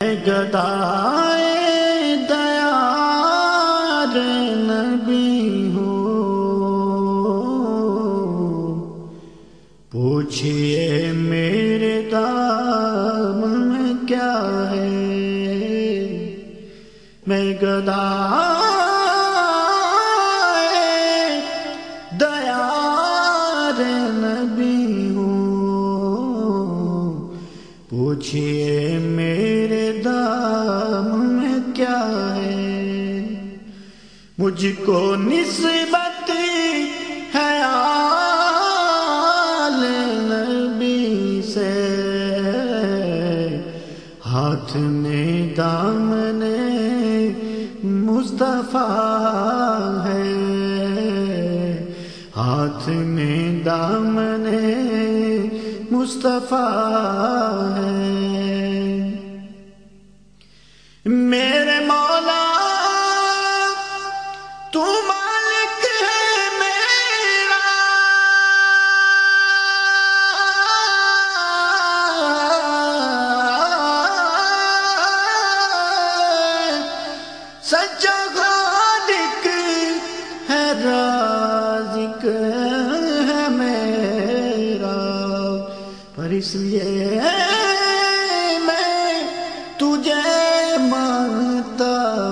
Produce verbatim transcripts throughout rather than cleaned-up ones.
میں گدائے دیار نبی ہوں، پوچھئے میرے دامن میں کیا ہے، میں گدائے دیار نبی ہوں، پوچھئے میرے دامن میں کیا ہے، مجھ کو نسبت ہے آل نبی سے، ہاتھ میں دامن مصطفیٰ ہے، ہاتھ میں دامن مصطفیٰ ہے، میرے مولا تو مالک ہے میرا، سچا خالق ہے رازق ہے میرا، پر اس لیے میں تجھے مانتا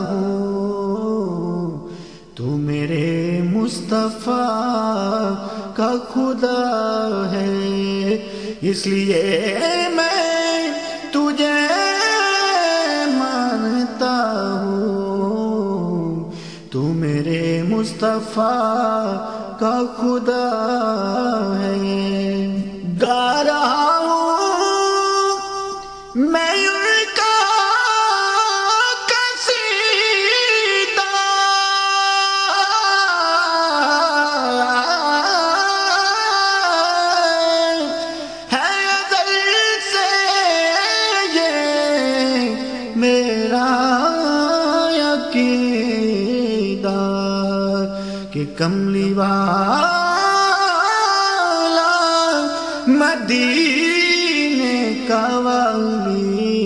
ہوں، تو میرے مصطفیٰ کا خدا ہے، اس لیے میں تجھے مانتا ہوں، تو میرے مصطفیٰ کا خدا ہے، گا رہا ہوں میں ان کا قصیدہ، ہے ازل سے یہ میرا عقیدہ کہ کملی والا مدینے کا والی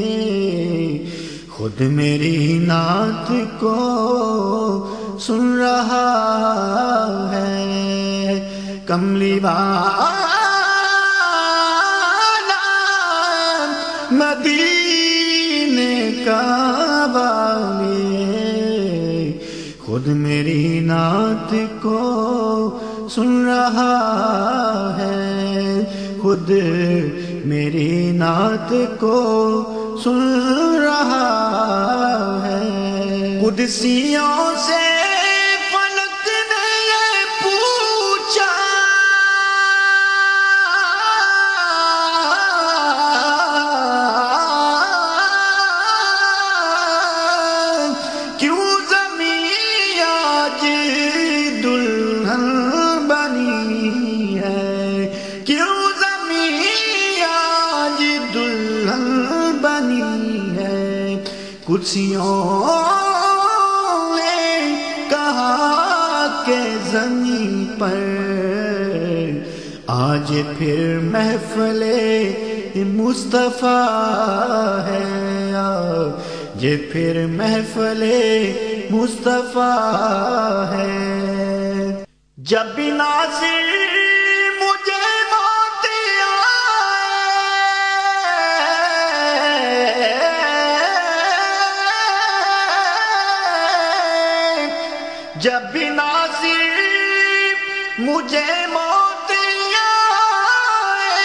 خود میری نعت کو سن رہا ہے، کملی والا مدینے کا والی خود میری نعت کو سن رہا ہے، خود میری نعت کو سن رہا ہے، قدسیوں سے فلک نے یہ پوچھا، کیوں زمین آج دلہن بنی ہے، کیوں زمین آج دلہن بنی ہے، کرسیوں نے کہا کہ زمین پر آج پھر محفل مصطفیٰ ہے، آج پھر محفل مصطفیٰ ہے، جب بھی ناصر مجھے موت آئے، جب بھی ناصر مجھے موت آئے،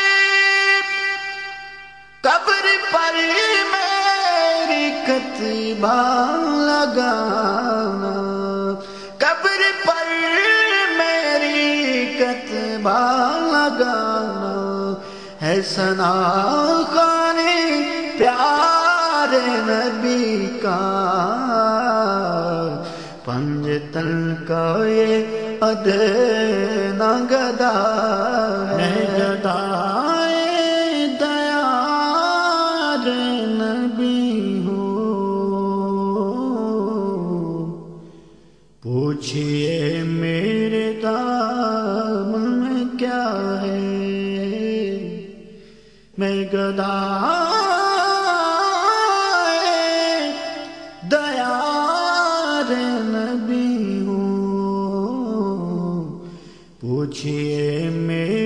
قبر پر میری کتبہ لگانا، قبر پر میری کتبہ لگانا، ہے ثنا خوان پیارے نبی کا، پنجتن کا یہ ادنا گدا ہے، گدائے دیار نبی ہوں، پوچھئے میرے دامن میں کیا ہے، میں گدا یار نبی ہوں، پوچھئے میرے